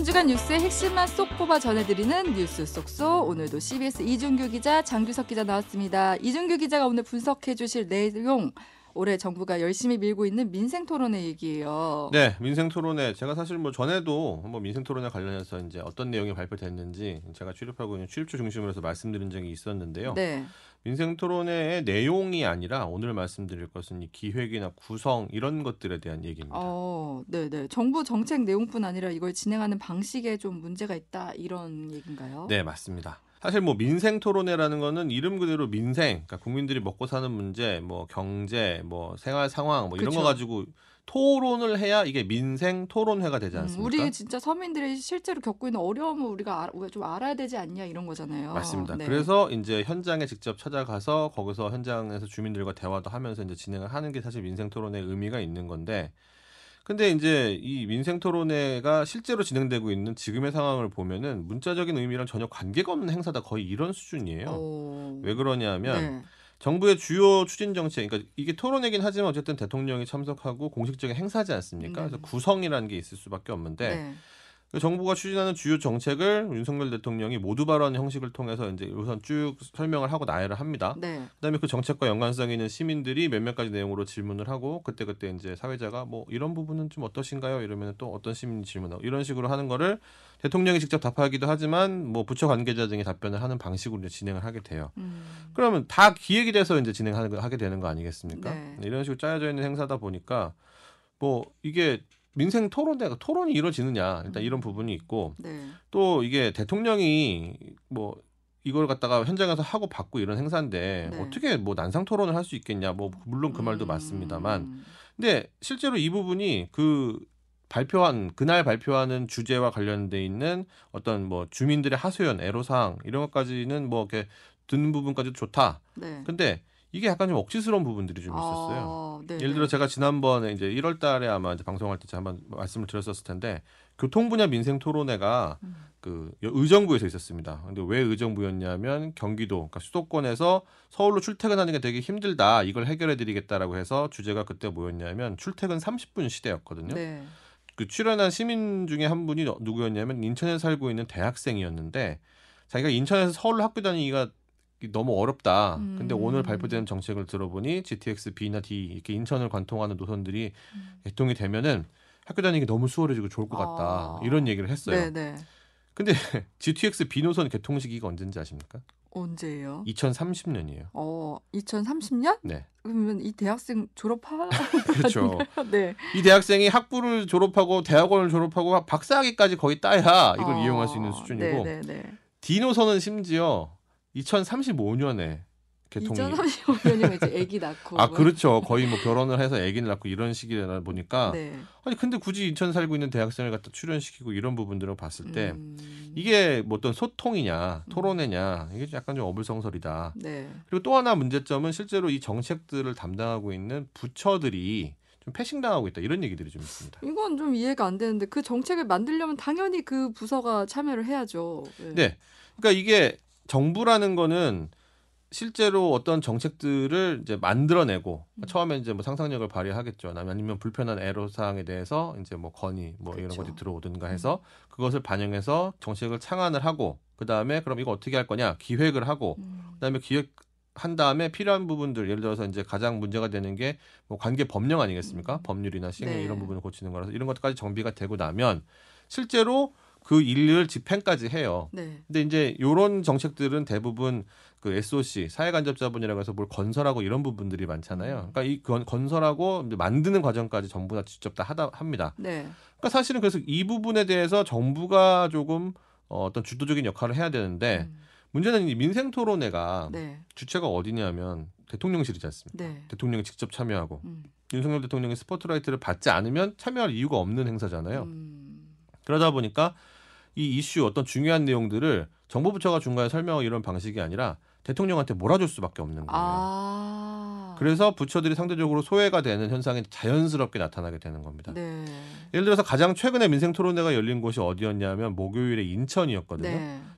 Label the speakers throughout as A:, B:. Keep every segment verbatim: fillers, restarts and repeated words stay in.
A: 한 주간 뉴스의 핵심만 쏙 뽑아 전해드리는 뉴스 쏙쏙. 오늘도 씨비에스 이준규 기자, 장규석 기자 나왔습니다. 이준규 기자가 오늘 분석해 주실 내용, 올해 정부가 열심히 밀고 있는 민생토론회 얘기예요.
B: 네, 민생토론회. 제가 사실 뭐 전에도 한번 민생토론회 관련해서 이제 어떤 내용이 발표됐는지 제가 출입하고 있는 출입처 중심으로 해서 말씀드린 적이 있었는데요.
A: 네.
B: 민생토론회의 내용이 아니라 오늘 말씀드릴 것은 이 기획이나 구성 이런 것들에 대한 얘기입니다.
A: 어, 네, 네. 정부 정책 내용뿐 아니라 이걸 진행하는 방식에 좀 문제가 있다 이런 얘기인가요?
B: 네, 맞습니다. 사실 뭐 민생토론회라는 거는 이름 그대로 민생, 그러니까 국민들이 먹고 사는 문제, 뭐 경제, 뭐 생활 상황, 뭐 이런
A: 그쵸.
B: 거 가지고 토론을 해야 이게 민생 토론회가 되지 않습니까?
A: 음, 우리 진짜 서민들이 실제로 겪고 있는 어려움을 우리가 알, 우리가 좀 알아야 되지 않냐 이런 거잖아요.
B: 맞습니다.
A: 네.
B: 그래서 이제 현장에 직접 찾아가서 거기서 현장에서 주민들과 대화도 하면서 이제 진행을 하는 게 사실 민생 토론회의 의미가 있는 건데, 근데 이제 이 민생 토론회가 실제로 진행되고 있는 지금의 상황을 보면은 문자적인 의미랑 전혀 관계가 없는 행사다, 거의 이런 수준이에요.
A: 어...
B: 왜 그러냐면
A: 네.
B: 정부의 주요 추진 정책, 그러니까 이게 토론회긴 하지만 어쨌든 대통령이 참석하고 공식적인 행사지 않습니까?
A: 네.
B: 그래서 구성이라는 게 있을 수밖에 없는데,
A: 네.
B: 정부가 추진하는 주요 정책을 윤석열 대통령이 모두 발언 형식을 통해서 이제 우선 쭉 설명을 하고 나열을 합니다.
A: 네.
B: 그다음에 그 정책과 연관성 있는 시민들이 몇몇 가지 내용으로 질문을 하고, 그때 그때 이제 사회자가 뭐 이런 부분은 좀 어떠신가요? 이러면 또 어떤 시민이 질문하고, 이런 식으로 하는 거를 대통령이 직접 답하기도 하지만 뭐 부처 관계자 등이 답변을 하는 방식으로 이제 진행을 하게 돼요.
A: 음.
B: 그러면 다 기획이 돼서 이제 진행하는 하게 되는 거 아니겠습니까?
A: 네.
B: 이런 식으로 짜여져 있는 행사다 보니까 뭐 이게 민생 토론회가 토론이 이루어지느냐, 일단 이런 부분이 있고,
A: 네.
B: 또 이게 대통령이 뭐 이걸 갖다가 현장에서 하고 받고 이런 행사인데
A: 네.
B: 어떻게 뭐 난상 토론을 할 수 있겠냐, 뭐 물론 그 말도
A: 음...
B: 맞습니다만, 근데 실제로 이 부분이 그 발표한 그날 발표하는 주제와 관련돼 있는 어떤 뭐 주민들의 하소연, 애로사항 이런 것까지는 뭐 이렇게 듣는 부분까지도 좋다.
A: 네.
B: 근데 이게 약간 좀 억지스러운 부분들이 좀 있었어요.
A: 아,
B: 예를 들어 제가 지난번에 이제 일월 달에 아마 이제 방송할 때 제가 한번 말씀을 드렸었을 텐데, 교통 분야 민생 토론회가
A: 음.
B: 그 의정부에서 있었습니다. 근데 왜 의정부였냐면 경기도, 그러니까 수도권에서 서울로 출퇴근하는 게 되게 힘들다, 이걸 해결해 드리겠다라고 해서 주제가 그때 뭐였냐면 출퇴근 삼십 분 시대였거든요.
A: 네.
B: 그 출연한 시민 중에 한 분이 누구였냐면 인천에 살고 있는 대학생이었는데, 자기가 인천에서 서울로 학교 다니기가 너무 어렵다.
A: 음.
B: 근데 오늘 발표되는 정책을 들어보니 지티엑스 B나 D 이렇게 인천을 관통하는 노선들이
A: 음.
B: 개통이 되면은 학교 다니기 너무 수월해지고 좋을 것 같다.
A: 아.
B: 이런 얘기를 했어요.
A: 네네.
B: 근데 지티엑스 B 노선 개통 시기가 언제인지 아십니까?
A: 언제예요?
B: 이천삼십 년이에요.
A: 어, 이천삼십 년?
B: 네.
A: 그러면 이 대학생 졸업하?
B: 그렇죠.
A: 네.
B: 이 대학생이 학부를 졸업하고 대학원을 졸업하고 박사학위까지 거의 따야 이걸
A: 어,
B: 이용할 수 있는 수준이고,
A: 네네네.
B: D 노선은 심지어 이천삼십오 년에 개통이.
A: 이천삼십오 년이면 이제 아기 낳고.
B: 아, 그렇죠. 거의 뭐 결혼을 해서 아기를 낳고 이런 시기다 보니까.
A: 네.
B: 아니 근데 굳이 인천 살고 있는 대학생을 갖다 출연시키고 이런 부분들을 봤을 때
A: 음.
B: 이게 뭐 어떤 소통이냐 토론회냐, 이게 약간 좀 어불성설이다.
A: 네.
B: 그리고 또 하나 문제점은 실제로 이 정책들을 담당하고 있는 부처들이 좀 패싱당하고 있다, 이런 얘기들이 좀 있습니다.
A: 이건 좀 이해가 안 되는데, 그 정책을 만들려면 당연히 그 부서가 참여를 해야죠. 네.
B: 네. 그러니까 이게 정부라는 거는 실제로 어떤 정책들을 이제 만들어내고,
A: 음.
B: 처음에 이제 뭐 상상력을 발휘하겠죠. 아니면 불편한 애로사항에 대해서 이제 뭐 건의 뭐
A: 그쵸.
B: 이런 것들이 들어오든가 해서 그것을 반영해서 정책을 창안을 하고, 그 다음에 그럼 이거 어떻게 할 거냐 기획을 하고,
A: 음.
B: 그 다음에 기획한 다음에 필요한 부분들, 예를 들어서 이제 가장 문제가 되는 게 뭐 관계 법령 아니겠습니까?
A: 음.
B: 법률이나 시행
A: 네.
B: 이런 부분을 고치는 거라서 이런 것까지 정비가 되고 나면 실제로 그 일을 집행까지 해요.
A: 네.
B: 근데 이제 이런 정책들은 대부분 그 에스오씨 사회간접자본이라고 해서 뭘 건설하고 이런 부분들이 많잖아요. 그러니까 이 건, 건설하고 이제 만드는 과정까지 전부 다 직접 다 하다 합니다.
A: 네.
B: 그러니까 사실은 그래서 이 부분에 대해서 정부가 조금 어, 어떤 주도적인 역할을 해야 되는데,
A: 음.
B: 문제는 이 민생토론회가
A: 네.
B: 주체가 어디냐면 대통령실이지 않습니까?
A: 네.
B: 대통령이 직접 참여하고
A: 음.
B: 윤석열 대통령이 스포트라이트를 받지 않으면 참여할 이유가 없는 행사잖아요.
A: 음.
B: 그러다 보니까 이 이슈 어떤 중요한 내용들을 정부 부처가 중간에 설명하고 이런 방식이 아니라 대통령한테 몰아줄 수밖에 없는 거예요.
A: 아.
B: 그래서 부처들이 상대적으로 소외가 되는 현상이 자연스럽게 나타나게 되는 겁니다.
A: 네.
B: 예를 들어서 가장 최근에 민생토론회가 열린 곳이 어디였냐면 목요일에 인천이었거든요.
A: 네.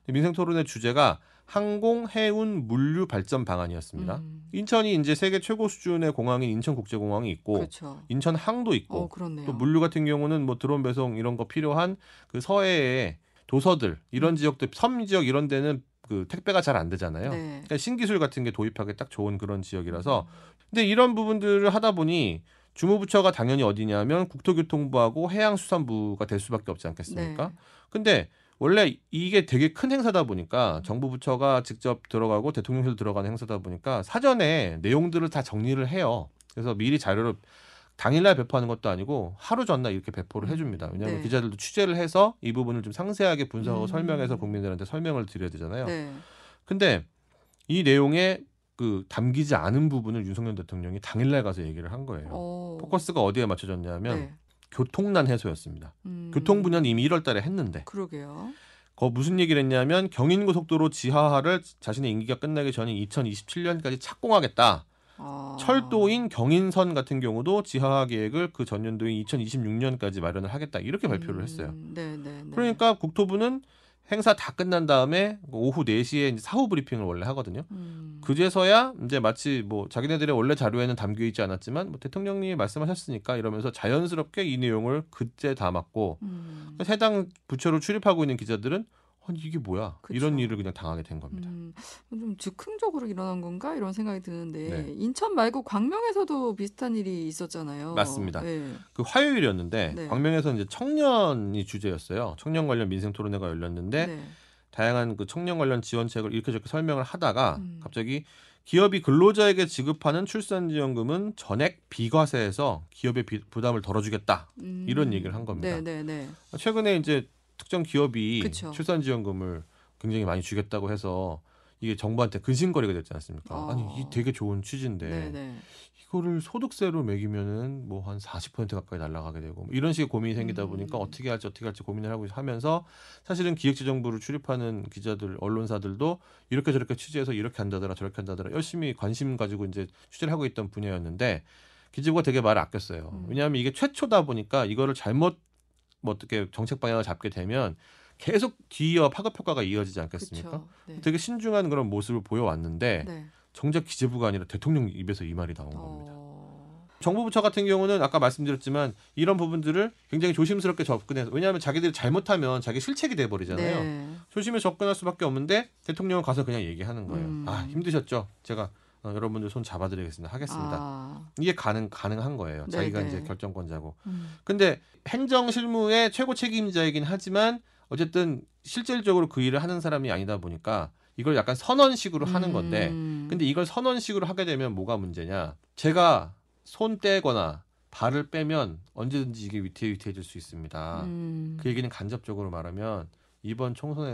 B: 민생토론의 주제가 항공, 해운, 물류 발전 방안이었습니다.
A: 음.
B: 인천이 이제 세계 최고 수준의 공항인 인천국제공항이 있고
A: 그렇죠.
B: 인천항도 있고
A: 어, 그렇네요.
B: 또 물류 같은 경우는 뭐 드론 배송 이런 거 필요한 그 서해의 도서들 이런
A: 음.
B: 지역들 섬 지역 이런 데는 그 택배가 잘 안 되잖아요.
A: 네.
B: 그러니까 신기술 같은 게 도입하기 딱 좋은 그런 지역이라서 근데 이런 부분들을 하다 보니 주무부처가 당연히 어디냐면 국토교통부하고 해양수산부가 될 수밖에 없지 않겠습니까?
A: 네.
B: 근데 원래 이게 되게 큰 행사다 보니까 정부 부처가 직접 들어가고 대통령실도 들어가는 행사다 보니까 사전에 내용들을 다 정리를 해요. 그래서 미리 자료를 당일날 배포하는 것도 아니고 하루 전날 이렇게 배포를 해줍니다. 왜냐하면
A: 네.
B: 기자들도 취재를 해서 이 부분을 좀 상세하게 분석하고
A: 음.
B: 설명해서 국민들한테 설명을 드려야 되잖아요.
A: 네.
B: 근데 이 내용에 그 담기지 않은 부분을 윤석열 대통령이 당일날 가서 얘기를 한 거예요.
A: 어.
B: 포커스가 어디에 맞춰졌냐면
A: 네.
B: 교통난 해소였습니다.
A: 음.
B: 교통 분야는 이미 일월 달에 했는데
A: 그러게요.
B: 거 무슨 얘기를 했냐면 경인고속도로 지하화를 자신의 임기가 끝나기 전인 이천이십칠 년까지 착공하겠다.
A: 아.
B: 철도인 경인선 같은 경우도 지하화 계획을 그 전년도인 이천이십육 년까지 마련을 하겠다. 이렇게 발표를 했어요.
A: 음. 네, 네, 네.
B: 그러니까 국토부는 행사 다 끝난 다음에 오후 네 시에 이제 사후 브리핑을 원래 하거든요.
A: 음.
B: 그제서야 이제 마치 뭐 자기네들의 원래 자료에는 담겨 있지 않았지만 뭐 대통령님이 말씀하셨으니까 이러면서 자연스럽게 이 내용을 그때 담았고
A: 음.
B: 해당 부처를 출입하고 있는 기자들은 아니 이게 뭐야
A: 그쵸.
B: 이런 일을 그냥 당하게 된 겁니다.
A: 음, 좀 즉흥적으로 일어난 건가 이런 생각이 드는데
B: 네.
A: 인천 말고 광명에서도 비슷한 일이 있었잖아요.
B: 맞습니다.
A: 네.
B: 그 화요일이었는데
A: 네.
B: 광명에서 이제 청년이 주제였어요. 청년 관련 민생 토론회가 열렸는데
A: 네.
B: 다양한 그 청년 관련 지원책을 이렇게 저렇게 설명을 하다가
A: 음.
B: 갑자기 기업이 근로자에게 지급하는 출산지원금은 전액 비과세해서 기업의 비, 부담을 덜어주겠다
A: 음.
B: 이런 얘기를 한 겁니다.
A: 네, 네, 네.
B: 최근에 이제 특정 기업이
A: 그쵸.
B: 출산지원금을 굉장히 많이 주겠다고 해서 이게 정부한테 근심거리가 됐지 않습니까?
A: 어.
B: 아니 이 되게 좋은 취지인데
A: 네, 네.
B: 이거를 소득세로 매기면은 뭐 한 사십 퍼센트 가까이 날아가게 되고 뭐 이런 식의 고민이 생기다
A: 음.
B: 보니까 어떻게 할지 어떻게 할지 고민을 하고 하면서 사실은 기획재정부를 출입하는 기자들 언론사들도 이렇게 저렇게 취재해서 이렇게 한다더라 저렇게 한다더라 열심히 관심 가지고 이제 취재를 하고 있던 분야였는데 기재부가 되게 말을 아꼈어요.
A: 음.
B: 왜냐하면 이게 최초다 보니까 이거를 잘못 뭐 어떻게 정책 방향을 잡게 되면 계속 뒤이어 파급 효과가 이어지지 않겠습니까?
A: 그쵸. 네.
B: 되게 신중한 그런 모습을 보여왔는데
A: 네.
B: 정작 기재부가 아니라 대통령 입에서 이 말이 나온 겁니다.
A: 어.
B: 정부 부처 같은 경우는 아까 말씀드렸지만 이런 부분들을 굉장히 조심스럽게 접근해서 왜냐하면 자기들이 잘못하면 자기 실책이 돼버리잖아요.
A: 네.
B: 조심히 접근할 수밖에 없는데 대통령은 가서 그냥 얘기하는 거예요.
A: 음.
B: 아 힘드셨죠? 제가 어, 여러분들 손 잡아드리겠습니다. 하겠습니다.
A: 아.
B: 이게 가능 가능한 거예요.
A: 네,
B: 자기가
A: 네.
B: 이제 결정권자고.
A: 음.
B: 근데 행정 실무의 최고 책임자이긴 하지만 어쨌든 실질적으로 그 일을 하는 사람이 아니다 보니까 이걸 약간 선언식으로 하는 건데
A: 음.
B: 근데 이걸 선언식으로 하게 되면 뭐가 문제냐? 제가 손 떼거나 발을 빼면 언제든지 이게 위태위태해질 수 있습니다.
A: 음.
B: 그 얘기는 간접적으로 말하면 이번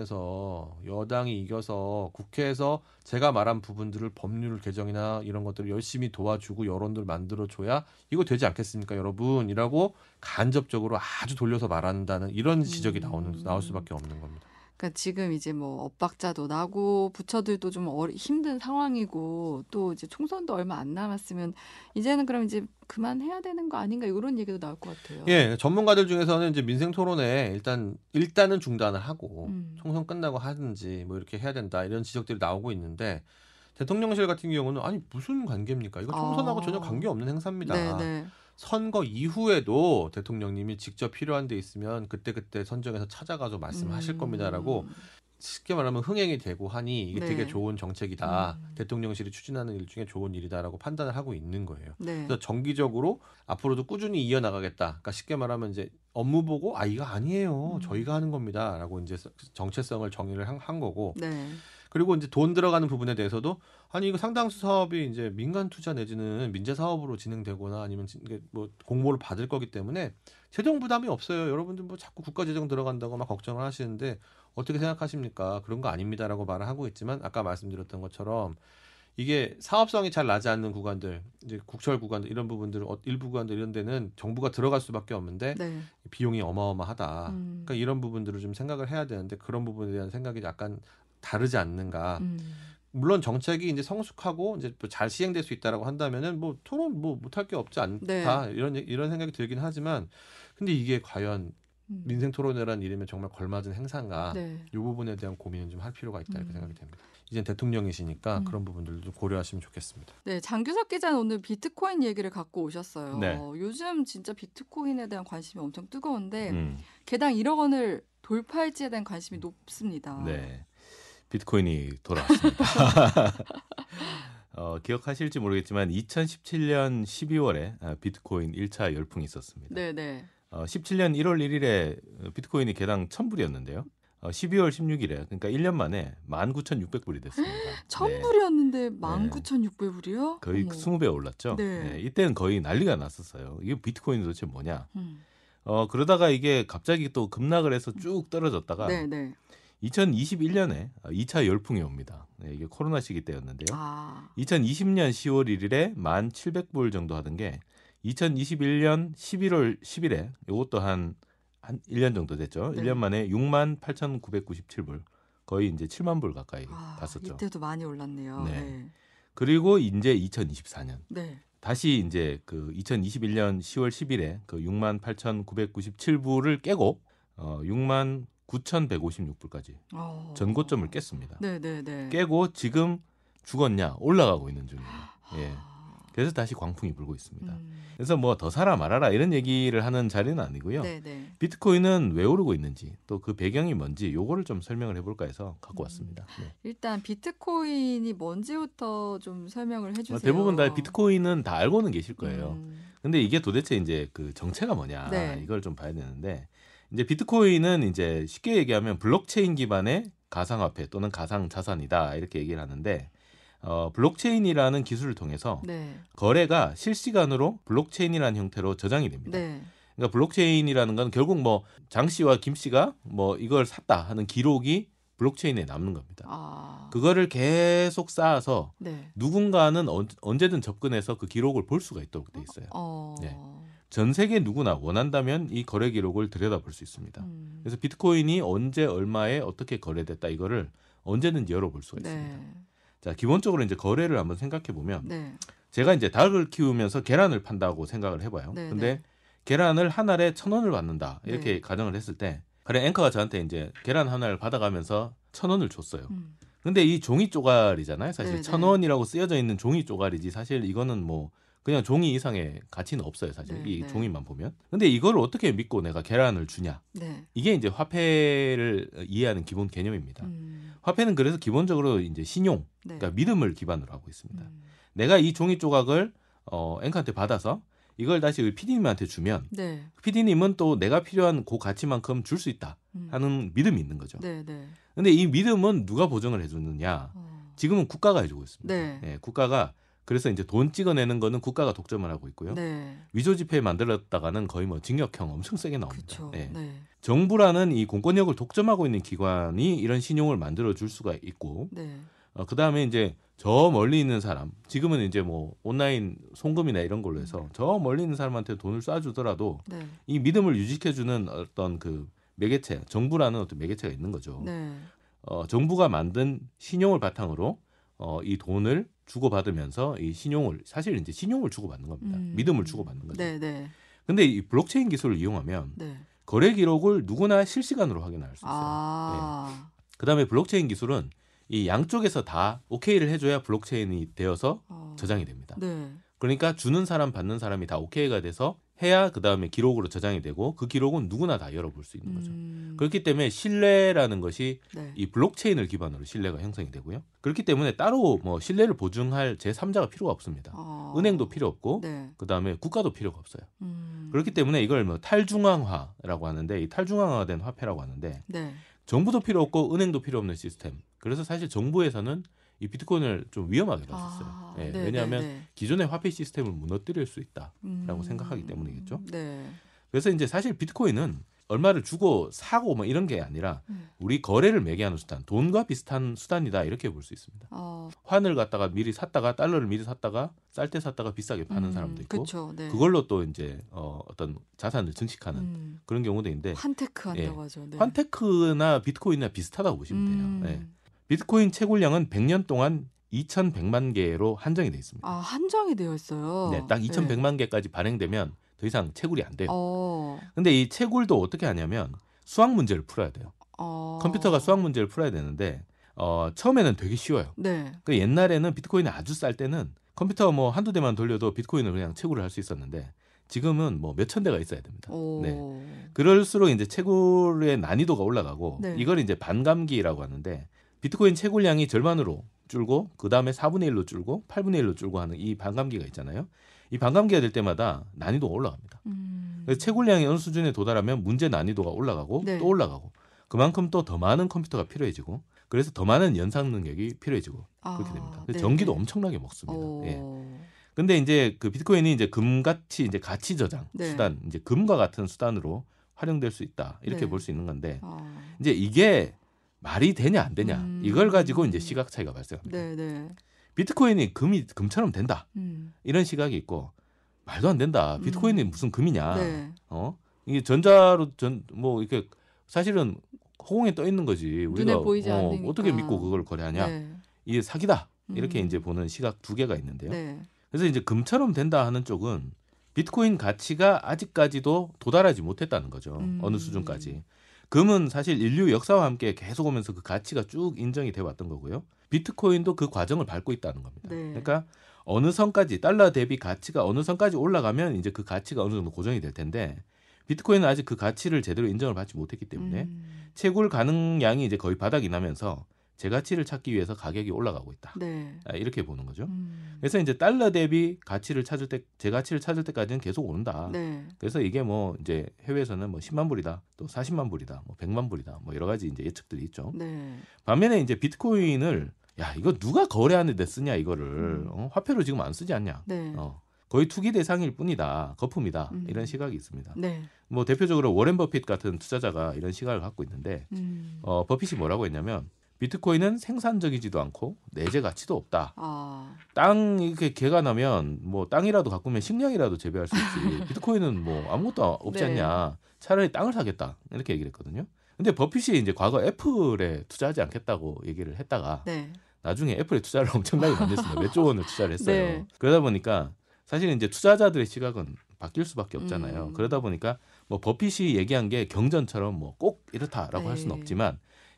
B: 총선에서 여당이 이겨서 국회에서 제가 말한 부분들을 법률 개정이나 이런 것들을 열심히 도와주고 여론들 만들어줘야 이거 되지 않겠습니까 여러분? 이라고 간접적으로 아주 돌려서 말한다는 이런 지적이 나오는, 나올 수밖에 없는 겁니다.
A: 그러니까 지금 이제 뭐 엇박자도 나고 부처들도 좀 어리, 힘든 상황이고 또 이제 총선도 얼마 안 남았으면 이제는 그럼 이제 그만해야 되는 거 아닌가 이런 얘기도 나올 것 같아요.
B: 예, 전문가들 중에서는 이제 민생 토론에 일단 일단은 중단을 하고
A: 음.
B: 총선 끝나고 하든지 뭐 이렇게 해야 된다 이런 지적들이 나오고 있는데 대통령실 같은 경우는 아니 무슨 관계입니까? 이거 총선하고
A: 아.
B: 전혀 관계 없는 행사입니다.
A: 네네.
B: 선거 이후에도 대통령님이 직접 필요한 데 있으면 그때그때 선정해서 찾아가서 말씀하실
A: 음.
B: 겁니다라고 쉽게 말하면 흥행이 되고 하니 이게
A: 네.
B: 되게 좋은 정책이다.
A: 음.
B: 대통령실이 추진하는 일 중에 좋은 일이다라고 판단을 하고 있는 거예요.
A: 네.
B: 그래서 정기적으로 앞으로도 꾸준히 이어나가겠다. 그러니까 쉽게 말하면 이제 업무 보고 아 이거 아니에요.
A: 음.
B: 저희가 하는 겁니다라고 이제 정체성을 정의를 한, 한 거고.
A: 네.
B: 그리고 이제 돈 들어가는 부분에 대해서도 아니 이거 상당수 사업이 이제 민간 투자 내지는 민재 사업으로 진행되거나 아니면 이게 뭐 공모를 받을 거기 때문에 재정 부담이 없어요. 여러분들 뭐 자꾸 국가 재정 들어간다고 막 걱정을 하시는데 어떻게 생각하십니까? 그런 거 아닙니다라고 말을 하고 있지만 아까 말씀드렸던 것처럼 이게 사업성이 잘 나지 않는 구간들, 이제 국철 구간들 이런 부분들 일부 구간들 이런 데는 정부가 들어갈 수밖에 없는데
A: 네.
B: 비용이 어마어마하다.
A: 음.
B: 그러니까 이런 부분들을 좀 생각을 해야 되는데 그런 부분에 대한 생각이 약간 다르지 않는가.
A: 음.
B: 물론 정책이 이제 성숙하고 이제 잘 시행될 수 있다라고 한다면은 뭐 토론 뭐 못할 게 없지 않다
A: 네.
B: 이런 이런 생각이 들긴 하지만 근데 이게 과연
A: 음.
B: 민생 토론회란 이름에 정말 걸맞은 행사인가
A: 네.
B: 이 부분에 대한 고민은 좀 할 필요가 있다 이렇게
A: 음.
B: 생각이 됩니다. 이제 대통령이시니까
A: 음.
B: 그런 부분들도 좀 고려하시면 좋겠습니다.
A: 네, 장규석 기자는 오늘 비트코인 얘기를 갖고 오셨어요.
C: 네.
A: 요즘 진짜 비트코인에 대한 관심이 엄청 뜨거운데
C: 음,
A: 개당 일억 원을 돌파할지에 대한 관심이 높습니다.
C: 네. 비트코인이 돌아왔습니다. 어, 기억하실지 모르겠지만 이천십칠 년 십이월에 비트코인 일 차 열풍이 있었습니다.
A: 네, 네.
C: 어, 십칠 년 일월 일일에 비트코인이 개당 천 불이었는데요. 어, 십이월 십육일에 그러니까 일 년 만에 만 구천육백 불이 됐습니다.
A: 천
C: 네.
A: 불이었는데 만 구천육백 불이요?
C: 거의
A: 어머.
C: 이십 배 올랐죠.
A: 네.
C: 네, 이때는 거의 난리가 났었어요. 이게 비트코인이 도대체 뭐냐?
A: 음.
C: 어, 그러다가 이게 갑자기 또 급락을 해서 쭉 떨어졌다가
A: 네, 네.
C: 이천이십일 년에 이 차 열풍이 옵니다. 네, 이게 코로나 시기 때였는데요.
A: 아,
C: 이천이십 년 시월 일일에 만 칠백 불 정도 하던 게 이천이십일 년 십일월 십일에 이것도 한, 한 일 년 정도 됐죠.
A: 네.
C: 일 년 만에 육만 팔천구백구십칠 불. 거의 이제 칠만 불 가까이
A: 아,
C: 갔었죠.
A: 이때도 많이 올랐네요.
C: 네.
A: 네.
C: 그리고 이제 이천이십사 년.
A: 네.
C: 다시 이제 그 이천이십일 년 시월 십일에 그 육만 팔천구백구십칠 불을 깨고 어 육만 구천백오십육 불까지
A: 어.
C: 전고점을 깼습니다.
A: 네, 네, 네.
C: 깨고 지금 죽었냐? 올라가고 있는 중이에요. 예.
A: 아,
C: 그래서 다시 광풍이 불고 있습니다.
A: 음.
C: 그래서 뭐 더 사라 말아라 이런 얘기를 하는 자리는 아니고요.
A: 네, 네.
C: 비트코인은 왜 오르고 있는지 또 그 배경이 뭔지 요거를 좀 설명을 해볼까 해서 갖고
A: 음.
C: 왔습니다. 네.
A: 일단 비트코인이 뭔지부터 좀 설명을 해주세요.
C: 뭐 대부분 다 비트코인은 다 알고는 계실 거예요.
A: 음.
C: 근데 이게 도대체 이제 그 정체가 뭐냐
A: 네.
C: 이걸 좀 봐야 되는데 이제 비트코인은 이제 쉽게 얘기하면 블록체인 기반의 가상화폐 또는 가상 자산이다 이렇게 얘기를 하는데 어, 블록체인이라는 기술을 통해서
A: 네.
C: 거래가 실시간으로 블록체인이라는 형태로 저장이 됩니다.
A: 네.
C: 그러니까 블록체인이라는 건 결국 뭐 장 씨와 김 씨가 뭐 이걸 샀다 하는 기록이 블록체인에 남는 겁니다.
A: 아.
C: 그거를 계속 쌓아서
A: 네.
C: 누군가는 언, 언제든 접근해서 그 기록을 볼 수가 있도록 돼 있어요.
A: 어.
C: 네. 전 세계 누구나 원한다면 이 거래 기록을 들여다볼 수 있습니다.
A: 음.
C: 그래서 비트코인이 언제 얼마에 어떻게 거래됐다 이거를 언제든지 열어볼 수가 있습니다.
A: 네.
C: 자, 기본적으로 이제 거래를 한번 생각해 보면
A: 네.
C: 제가 이제 닭을 키우면서 계란을 판다고 생각을 해봐요.
A: 네,
C: 근데
A: 네.
C: 계란을 한 알에 천 원을 받는다 이렇게
A: 네.
C: 가정을 했을 때 그래 앵커가 저한테 이제 계란 하나를 받아가면서 천 원을 줬어요.
A: 음.
C: 근데 이 종이 쪼가리잖아요. 사실
A: 네,
C: 천
A: 네.
C: 원이라고 쓰여져 있는 종이 쪼가리지 사실 이거는 뭐 그냥 종이 이상의 가치는 없어요. 사실
A: 네,
C: 이
A: 네.
C: 종이만 보면. 근데 이걸 어떻게 믿고 내가 계란을 주냐?
A: 네.
C: 이게 이제 화폐를 이해하는 기본 개념입니다.
A: 음.
C: 화폐는 그래서 기본적으로 이제 신용,
A: 네.
C: 그러니까 믿음을 기반으로 하고 있습니다.
A: 음.
C: 내가 이 종이 조각을 어, 앵커한테 받아서 이걸 다시 피디님한테 주면
A: 네.
C: 피디님은 또 내가 필요한 그 가치만큼 줄 수 있다
A: 음.
C: 하는 믿음이 있는 거죠.
A: 네, 네.
C: 근데 이 믿음은 누가 보증을 해주느냐?
A: 어.
C: 지금은 국가가 해주고 있습니다.
A: 네.
C: 예, 국가가 그래서 이제 돈 찍어내는 거는 국가가 독점을 하고 있고요.
A: 네.
C: 위조 지폐 만들었다가는 거의 뭐 징역형 엄청 세게 나옵니다.
A: 그렇죠.
C: 예.
A: 네.
C: 정부라는 이 공권력을 독점하고 있는 기관이 이런 신용을 만들어 줄 수가 있고,
A: 네.
C: 어, 그 다음에 이제 저 멀리 있는 사람, 지금은 이제 뭐 온라인 송금이나 이런 걸로 해서 저 멀리 있는 사람한테 돈을 쏴주더라도
A: 네.
C: 이 믿음을 유지해주는 어떤 그 매개체, 정부라는 어떤 매개체가 있는 거죠.
A: 네.
C: 어, 정부가 만든 신용을 바탕으로 어, 이 돈을 주고받으면서 이 신용을 사실 이제 신용을 주고받는 겁니다.
A: 음.
C: 믿음을 주고받는 거죠.
A: 네, 네.
C: 근데 이 블록체인 기술을 이용하면
A: 네.
C: 거래 기록을 누구나 실시간으로 확인할 수 있어요.
A: 아.
C: 그다음에 블록체인 기술은 이 양쪽에서 다 오케이를 해줘야 블록체인이 되어서
A: 어.
C: 저장이 됩니다.
A: 네.
C: 그러니까 주는 사람 받는 사람이 다 오케이가 돼서 해야 그다음에 기록으로 저장이 되고 그 기록은 누구나 다 열어볼 수 있는 거죠.
A: 음.
C: 그렇기 때문에 신뢰라는 것이
A: 네.
C: 이 블록체인을 기반으로 신뢰가 형성이 되고요. 그렇기 때문에 따로 뭐 신뢰를 보증할 제삼자가 필요가 없습니다.
A: 어.
C: 은행도 필요 없고
A: 네.
C: 그다음에 국가도 필요가 없어요.
A: 음.
C: 그렇기 때문에 이걸 뭐 탈중앙화라고 하는데 이 탈중앙화된 화폐라고 하는데
A: 네.
C: 정부도 필요 없고 은행도 필요 없는 시스템. 그래서 사실 정부에서는 이 비트코인을 좀 위험하게 봤었어요.
A: 아.
C: 예,
A: 네,
C: 왜냐하면
A: 네, 네.
C: 기존의 화폐 시스템을 무너뜨릴 수 있다라고
A: 음.
C: 생각하기 때문이겠죠.
A: 네.
C: 그래서 이제 사실 비트코인은 얼마를 주고 사고 뭐 이런 게 아니라
A: 음.
C: 우리 거래를 매개하는 수단, 돈과 비슷한 수단이다 이렇게 볼 수 있습니다.
A: 어.
C: 환을 갖다가 미리 샀다가 달러를 미리 샀다가 쌀 때 샀다가 비싸게 파는
A: 음.
C: 사람도 있고
A: 그쵸. 네.
C: 그걸로 또 이제 어, 어떤 자산을 증식하는
A: 음.
C: 그런 경우도 있는데
A: 환테크 한다고
C: 예.
A: 하죠. 네.
C: 환테크나 비트코인이나 비슷하다고 보시면
A: 음.
C: 돼요. 네. 비트코인 채굴량은 백 년 동안 이천백만 개로 한정이 돼 있습니다.
A: 아, 한정이 되어 있어요.
C: 네, 딱 이천백만 개까지 발행되면 더 이상 채굴이 안 돼요.
A: 어.
C: 근데 이 채굴도 어떻게 하냐면 수학 문제를 풀어야 돼요.
A: 어.
C: 컴퓨터가 수학 문제를 풀어야 되는데 어, 처음에는 되게 쉬워요.
A: 네.
C: 그 옛날에는 비트코인이 아주 쌀 때는 컴퓨터 뭐 한두 대만 돌려도 비트코인을 그냥 채굴을 할 수 있었는데 지금은 뭐 몇천 대가 있어야 됩니다.
A: 오.
C: 네. 그럴수록 이제 채굴의 난이도가 올라가고
A: 네.
C: 이걸 이제 반감기라고 하는데 비트코인 채굴량이 절반으로 줄고 그 다음에 사분의 일로 줄고 팔분의 일로 줄고 하는 이 반감기가 있잖아요. 이 반감기가 될 때마다 난이도가 올라갑니다.
A: 음.
C: 그래서 채굴량이 어느 수준에 도달하면 문제 난이도가 올라가고
A: 네.
C: 또 올라가고 그만큼 또 더 많은 컴퓨터가 필요해지고 그래서 더 많은 연산 능력이 필요해지고 그렇게
A: 아,
C: 됩니다.
A: 네,
C: 전기도
A: 네.
C: 엄청나게 먹습니다.
A: 오.
C: 예. 근데 이제 그 비트코인이 이제 금같이 이제 가치 저장
A: 네.
C: 수단, 이제 금과 같은 수단으로 활용될 수 있다 이렇게
A: 네.
C: 볼 수 있는 건데
A: 아.
C: 이제 이게 말이 되냐 안 되냐
A: 음.
C: 이걸 가지고 이제 시각 차이가 발생합니다.
A: 네, 네.
C: 비트코인이 금이 금처럼 된다
A: 음.
C: 이런 시각이 있고 말도 안 된다. 비트코인이
A: 음.
C: 무슨 금이냐?
A: 네.
C: 어 이게 전자로 전 뭐 이렇게 사실은 허공에 떠 있는 거지 우리가
A: 눈에 보이지
C: 어,
A: 않으니까.
C: 어떻게 믿고 그걸 거래하냐?
A: 네.
C: 이게 사기다 이렇게
A: 음.
C: 이제 보는 시각 두 개가 있는데요.
A: 네.
C: 그래서 이제 금처럼 된다 하는 쪽은 비트코인 가치가 아직까지도 도달하지 못했다는 거죠.
A: 음.
C: 어느 수준까지. 금은 사실 인류 역사와 함께 계속 오면서 그 가치가 쭉 인정이 돼 왔던 거고요. 비트코인도 그 과정을 밟고 있다는 겁니다.
A: 네.
C: 그러니까 어느 선까지 달러 대비 가치가 어느 선까지 올라가면 이제 그 가치가 어느 정도 고정이 될 텐데 비트코인은 아직 그 가치를 제대로 인정을 받지 못했기 때문에
A: 음.
C: 채굴 가능량이 이제 거의 바닥이 나면서 재가치를 찾기 위해서 가격이 올라가고 있다.
A: 네.
C: 아, 이렇게 보는 거죠.
A: 음.
C: 그래서 이제 달러 대비 가치를 찾을 때, 재가치를 찾을 때까지는 계속 오른다.
A: 네.
C: 그래서 이게 뭐 이제 해외에서는 뭐 십만 불이다, 또 사십만 불이다, 뭐 백만 불이다, 뭐 여러 가지 이제 예측들이 있죠.
A: 네.
C: 반면에 이제 비트코인을 야 이거 누가 거래하는 데 쓰냐 이거를
A: 음.
C: 어? 화폐로 지금 안 쓰지 않냐?
A: 네.
C: 어. 거의 투기 대상일 뿐이다, 거품이다
A: 음.
C: 이런 시각이 있습니다.
A: 네.
C: 뭐 대표적으로 워렌 버핏 같은 투자자가 이런 시각을 갖고 있는데
A: 음.
C: 어, 버핏이 뭐라고 했냐면 비트코인은 생산적이지도 않고 내재 가치도 없다.
A: 아.
C: 땅 이렇게 개가 나면 뭐 땅이라도 가꾸면 식량이라도 재배할 수 있지. 비트코인은 뭐 아무것도 없지
A: 네.
C: 않냐. 차라리 땅을 사겠다. 이렇게 얘기를 했거든요. 근데 버핏이 이제 과거 애플에 투자하지 않겠다고 얘기를 했다가
A: 네.
C: 나중에 애플에 투자를 엄청나게 많이 했습니다. 몇 조 원을 투자를 했어요.
A: 네.
C: 그러다 보니까 사실은 이제 투자자들의 시각은 바뀔 수밖에 없잖아요.
A: 음.
C: 그러다 보니까 뭐 버핏이 얘기한 게 경전처럼 뭐 꼭 이렇다라고
A: 네.
C: 할 수는 없지만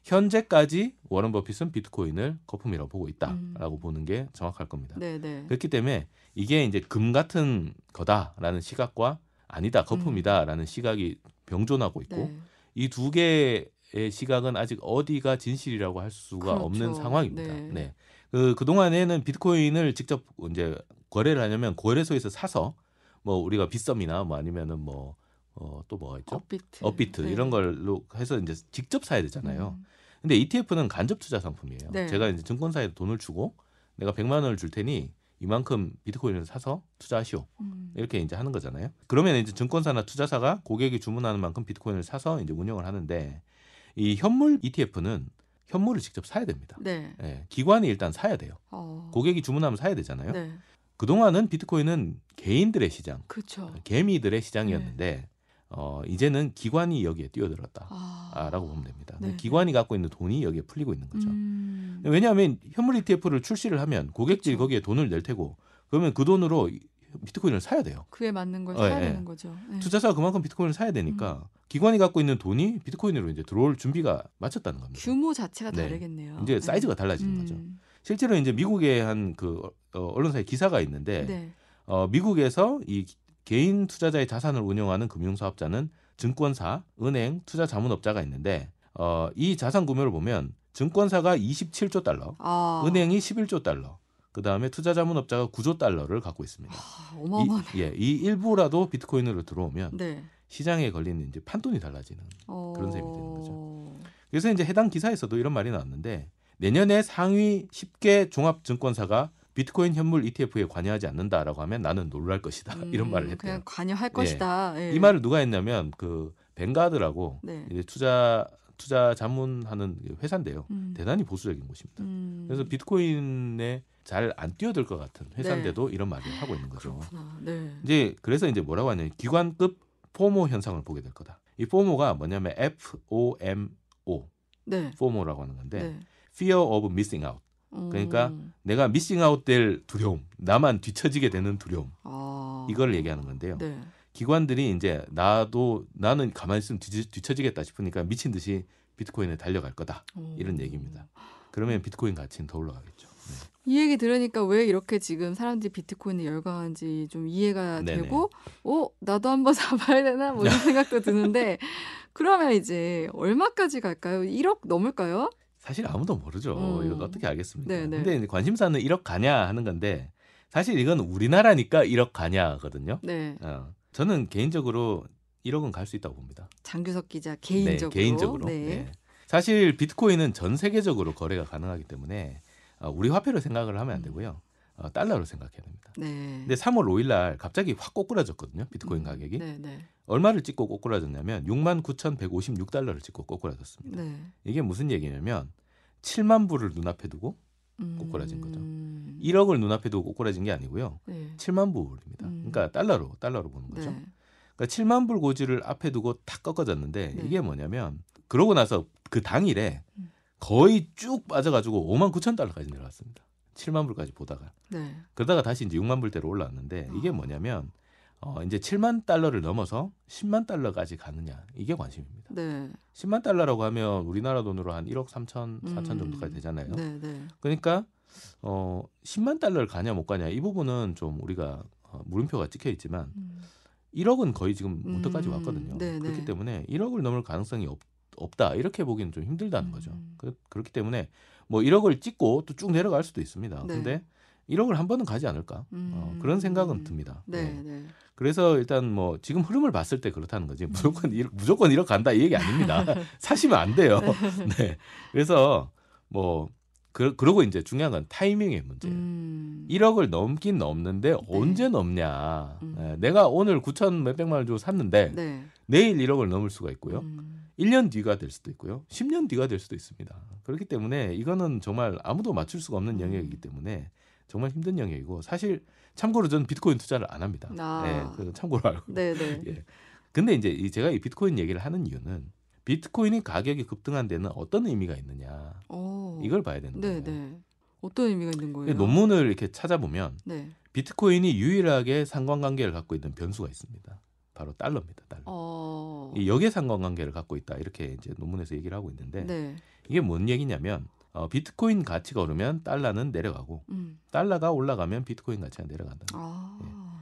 C: 현재까지 워런 버핏은 비트코인을 거품이라고 보고 있다라고
A: 음.
C: 보는 게 정확할 겁니다.
A: 네, 네.
C: 그렇기 때문에 이게 이제 금 같은 거다라는 시각과 아니다 거품이다라는 시각이 병존하고 있고
A: 네.
C: 이 두 개의 시각은 아직 어디가 진실이라고 할 수가
A: 그렇죠.
C: 없는 상황입니다.
A: 네.
C: 네. 그 그동안에는 비트코인을 직접 이제 거래를 하려면 거래소에서 사서 뭐 우리가 빗썸이나 뭐 아니면은 뭐 어, 또 뭐가 있죠?
A: 업비트.
C: 업비트
A: 네.
C: 이런 걸로 해서 이제 직접 사야 되잖아요.
A: 음.
C: 근데 이티에프는 간접 투자 상품이에요.
A: 네.
C: 제가 이제 증권사에 돈을 주고 내가 백만 원을 줄 테니 이만큼 비트코인을 사서 투자하시오.
A: 음.
C: 이렇게 이제 하는 거잖아요. 그러면 이제 증권사나 투자사가 고객이 주문하는 만큼 비트코인을 사서 이제 운영을 하는데 이 현물 이티에프는 현물을 직접 사야 됩니다.
A: 네.
C: 예, 기관이 일단 사야 돼요.
A: 어.
C: 고객이 주문하면 사야 되잖아요.
A: 네.
C: 그동안은 비트코인은 개인들의 시장,
A: 그렇죠.
C: 개미들의 시장이었는데 어, 이제는 기관이 여기에 뛰어들었다라고
A: 아.
C: 보면 됩니다.
A: 네.
C: 기관이 갖고 있는 돈이 여기에 풀리고 있는 거죠.
A: 음.
C: 왜냐하면 현물 이티에프를 출시를 하면 고객들이
A: 그쵸.
C: 거기에 돈을 낼 테고 그러면 그 돈으로 비트코인을 사야 돼요.
A: 그에 맞는 걸
C: 어,
A: 사야
C: 예,
A: 되는 거죠. 네.
C: 투자사가 그만큼 비트코인을 사야 되니까
A: 음.
C: 기관이 갖고 있는 돈이 비트코인으로 이제 들어올 준비가 마쳤다는 겁니다.
A: 규모 자체가
C: 네.
A: 다르겠네요.
C: 이제
A: 네.
C: 사이즈가 달라지는
A: 음.
C: 거죠. 실제로 이제 미국의 한 그 언론사의 기사가 있는데
A: 네.
C: 어, 미국에서 이 개인 투자자의 자산을 운영하는 금융사업자는 증권사, 은행, 투자자문업자가 있는데 어, 이 자산 구조를 보면 증권사가 이십칠조 달러,
A: 아.
C: 은행이 십일조 달러, 그 다음에 투자자문업자가 구조 달러를 갖고 있습니다.
A: 아, 어마어마하네.
C: 이, 예, 이 일부라도 비트코인으로 들어오면
A: 네.
C: 시장에 걸리는 이제 판돈이 달라지는
A: 어...
C: 그런 셈이 되는 거죠. 그래서 이제 해당 기사에서도 이런 말이 나왔는데 내년에 상위 십 개 종합증권사가 비트코인 현물 이티에프에 관여하지 않는다라고 하면 나는 놀랄 것이다.
A: 음,
C: 이런 말을 했대요.
A: 그냥 관여할 것이다. 예.
C: 이 말을 누가 했냐면 그 뱅가드라고
A: 네.
C: 이제 투자 투자 자문하는 회사인데요.
A: 음.
C: 대단히 보수적인 곳입니다.
A: 음.
C: 그래서 비트코인에 잘 안 뛰어들 것 같은 회사인데도 이런 말을 하고 있는 거죠.
A: 그렇구나. 네.
C: 이제 그래서 이제 뭐라고 하냐면 기관급 포모 현상을 보게 될 거다. 이 포모가 뭐냐면 에프 오 엠 오,
A: 네.
C: 포모라고 하는 건데
A: 네.
C: fear of missing out. 그러니까
A: 음.
C: 내가 미싱 아웃 될 두려움, 나만 뒤처지게 되는 두려움.
A: 아.
C: 이걸 얘기하는 건데요.
A: 네.
C: 기관들이 이제 나도 나는 가만히 있으면 뒤, 뒤처지겠다 싶으니까 미친 듯이 비트코인에 달려갈 거다.
A: 오.
C: 이런 얘기입니다. 그러면 비트코인 가치는 더 올라가겠죠. 네.
A: 이 얘기 들으니까 왜 이렇게 지금 사람들이 비트코인에 열광한지 좀 이해가
C: 네네.
A: 되고 어? 나도 한번 사봐야 되나? 뭐 이런 생각도 드는데 그러면 이제 얼마까지 갈까요? 일억 넘을까요?
C: 사실 아무도 모르죠.
A: 음.
C: 이거 어떻게 알겠습니까?
A: 네네.
C: 근데 이제 관심사는 일억 가냐 하는 건데 사실 이건 우리나라니까 일억 가냐거든요.
A: 네.
C: 어, 저는 개인적으로 일억은 갈 수 있다고 봅니다.
A: 장규석 기자 개인적으로.
C: 네, 개인적으로.
A: 네.
C: 네. 사실 비트코인은 전 세계적으로 거래가 가능하기 때문에 어, 우리 화폐로 생각을 하면 안 되고요. 어, 달러로 생각해야 됩니다.
A: 네.
C: 근데 삼월 오일 날 갑자기 확 꼬꾸라졌거든요. 비트코인
A: 음,
C: 가격이.
A: 네, 네.
C: 얼마를 찍고 꼬꾸라졌냐면 육만 구천백오십육 달러를 찍고 꼬꾸라졌습니다.
A: 네.
C: 이게 무슨 얘기냐면 칠만 불을 눈앞에 두고
A: 음,
C: 꼬꾸라진 거죠. 일억을 눈앞에 두고 꼬꾸라진 게 아니고요.
A: 네.
C: 칠만 불입니다.
A: 음.
C: 그러니까 달러로 달러로 보는 거죠.
A: 네.
C: 그러니까 칠만 불 고지를 앞에 두고 탁 꺾어졌는데
A: 네.
C: 이게 뭐냐면 그러고 나서 그 당일에
A: 음.
C: 거의 쭉 빠져가지고 오만 구천 달러까지 내려갔습니다. 칠만 불까지 보다가
A: 네.
C: 그러다가 다시 이제 육만 불대로 올라왔는데 이게
A: 아.
C: 뭐냐면 어 이제 칠만 달러를 넘어서 십만 달러까지 가느냐 이게 관심입니다.
A: 네.
C: 십만 달러라고 하면 우리나라 돈으로 한 일억 삼천, 사천
A: 음.
C: 정도까지 되잖아요.
A: 네, 네.
C: 그러니까 어 십만 달러를 가냐 못 가냐 이 부분은 좀 우리가 어, 물음표가 찍혀 있지만
A: 음.
C: 일억은 거의 지금 문턱까지
A: 음.
C: 왔거든요.
A: 네,
C: 그렇기
A: 네.
C: 때문에 일억을 넘을 가능성이 없, 없다 이렇게 보기는 좀 힘들다는 거죠.
A: 음.
C: 그, 그렇기 때문에 뭐 일억을 찍고 또 쭉 내려갈 수도 있습니다.
A: 네.
C: 근데 일억을 한 번은 가지 않을까
A: 음.
C: 어, 그런 생각은 듭니다.
A: 네,
C: 네.
A: 네.
C: 그래서 일단 뭐 지금 흐름을 봤을 때 그렇다는 거지 무조건 일, 무조건 일억 간다 이 얘기 아닙니다. 사시면 안 돼요. 네. 그래서 뭐 그, 그러고 이제 중요한 건 타이밍의 문제예요.
A: 음.
C: 일억을 넘긴 넘는데 언제 넘냐.
A: 음.
C: 네, 내가 오늘 구천 몇백만 원 주고 샀는데
A: 네.
C: 내일 일억을 넘을 수가 있고요.
A: 음.
C: 일 년 뒤가 될 수도 있고요. 십 년 뒤가 될 수도 있습니다. 그렇기 때문에 이거는 정말 아무도 맞출 수가 없는
A: 음.
C: 영역이기 때문에 정말 힘든 영역이고 사실 참고로 저는 비트코인 투자를 안 합니다.
A: 아.
C: 네, 그 참고로 알고.
A: 네, 네.
C: 예. 근데 이제 이 제가 이 비트코인 얘기를 하는 이유는 비트코인이 가격이 급등한 데는 어떤 의미가 있느냐
A: 오.
C: 이걸 봐야 되는
A: 네,
C: 거예요.
A: 네. 어떤 의미가 있는 거예요?
C: 논문을 이렇게 찾아보면
A: 네.
C: 비트코인이 유일하게 상관관계를 갖고 있는 변수가 있습니다. 바로 달러입니다. 달러.
A: 어.
C: 이 역의 상관관계를 갖고 있다 이렇게 이제 논문에서 얘기를 하고 있는데
A: 네.
C: 이게 뭔 얘기냐면 어, 비트코인 가치가 오르면 달러는 내려가고
A: 음.
C: 달러가 올라가면 비트코인 가치가 내려간다.
A: 아.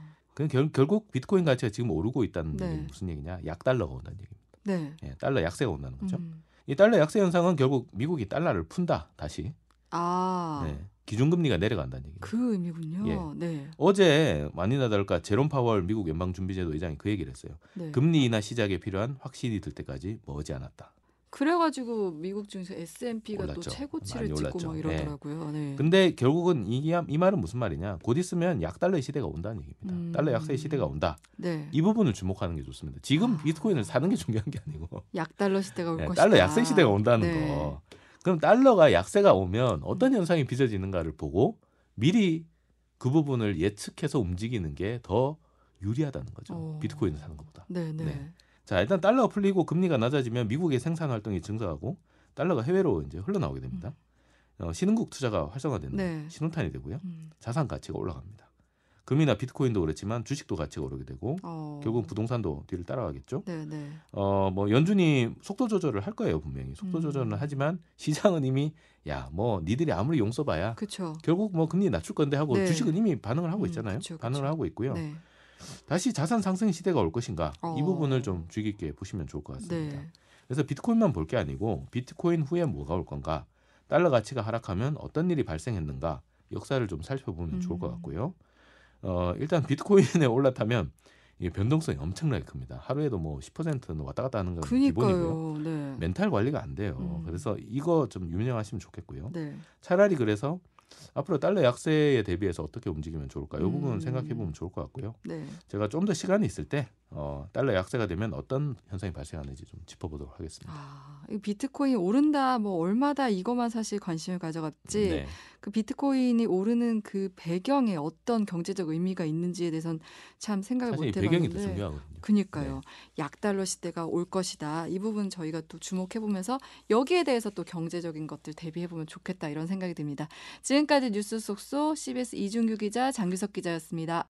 C: 그 결, 결국 비트코인 가치가 지금 오르고 있다는
A: 네.
C: 얘기는 무슨 얘기냐? 약달러가 온다는 얘기입니다.
A: 네.
C: 예, 달러 약세가 온다는 거죠.
A: 음.
C: 이 달러 약세 현상은 결국 미국이 달러를 푼다 다시.
A: 아.
C: 네, 기준금리가 내려간다는 얘기입니다.
A: 그 의미군요.
C: 예.
A: 네.
C: 어제 아니나 다를까 제롬 파월 미국 연방준비제도 의장이 그 얘기를 했어요.
A: 네.
C: 금리 인하 시작에 필요한 확신이 들 때까지 머지않았다.
A: 그래가지고 미국 중에서 에스 앤 피가 또
C: 올랐죠.
A: 최고치를
C: 많이
A: 찍고
C: 올랐죠.
A: 막 이러더라고요. 네.
C: 근데 결국은 이, 이 말은 무슨 말이냐? 곧 있으면 약달러의 시대가 온다는 얘기입니다.
A: 음.
C: 달러 약세의 시대가 온다.
A: 네.
C: 이 부분을 주목하는 게 좋습니다. 지금
A: 아.
C: 비트코인을 사는 게 중요한 게 아니고
A: 약달러 시대가 올
C: 네,
A: 것이다.
C: 달러 약세 시대가 온다는
A: 네.
C: 거. 그럼 달러가 약세가 오면 어떤 현상이 빚어지는가를 보고 미리 그 부분을 예측해서 움직이는 게 더 유리하다는 거죠.
A: 어.
C: 비트코인을 사는 것보다.
A: 네, 네.
C: 네. 자, 일단 달러가 풀리고 금리가 낮아지면 미국의 생산 활동이 증가하고 달러가 해외로 이제 흘러나오게 됩니다. 어, 신흥국 투자가 활성화되는
A: 네.
C: 신호탄이 되고요.
A: 음.
C: 자산 가치가 올라갑니다. 금이나 비트코인도 그렇지만 주식도 가치가 오르게 되고
A: 어.
C: 결국 부동산도 뒤를 따라가겠죠.
A: 네, 네.
C: 어, 뭐 연준이 속도 조절을 할 거예요, 분명히. 속도
A: 음.
C: 조절은 하지만 시장은 이미 야, 뭐 니들이 아무리 용 써봐야
A: 그렇죠.
C: 결국 뭐 금리 낮출 건데 하고
A: 네.
C: 주식은 이미 반응을 하고
A: 음,
C: 있잖아요.
A: 그쵸, 그쵸.
C: 반응을 하고 있고요.
A: 네.
C: 다시 자산 상승 시대가 올 것인가
A: 어.
C: 이 부분을 좀 주의 깊게 보시면 좋을 것 같습니다.
A: 네.
C: 그래서 비트코인만 볼 게 아니고 비트코인 후에 뭐가 올 건가, 달러 가치가 하락하면 어떤 일이 발생했는가 역사를 좀 살펴보면
A: 음.
C: 좋을 것 같고요. 어, 일단 비트코인에 올라타면 이게 변동성이 엄청나게 큽니다. 하루에도 뭐 십 퍼센트는 왔다 갔다 하는 건 기본이고요.
A: 그니까요. 네.
C: 멘탈 관리가 안 돼요.
A: 음.
C: 그래서 이거 좀 유명하시면 좋겠고요.
A: 네.
C: 차라리 그래서 앞으로 달러 약세에 대비해서 어떻게 움직이면 좋을까? 이 부분
A: 음.
C: 생각해 보면 좋을 것 같고요.
A: 네.
C: 제가 좀 더 시간이 있을 때 어, 달러 약세가 되면 어떤 현상이 발생하는지 좀 짚어보도록 하겠습니다.
A: 아, 이 비트코인이 오른다, 뭐 얼마다 이거만 사실 관심을 가져갔지.
C: 네.
A: 그 비트코인이 오르는 그 배경에 어떤 경제적 의미가 있는지에 대해선 참 생각을
C: 사실 이
A: 못
C: 배경이 더
A: 해봤는데.
C: 중요하거든요.
A: 그니까요. 약달러 시대가 올 것이다. 이 부분 저희가 또 주목해보면서 여기에 대해서 또 경제적인 것들 대비해보면 좋겠다 이런 생각이 듭니다. 지금까지 뉴스 속소 씨비에스 이준규 기자, 장규석 기자였습니다.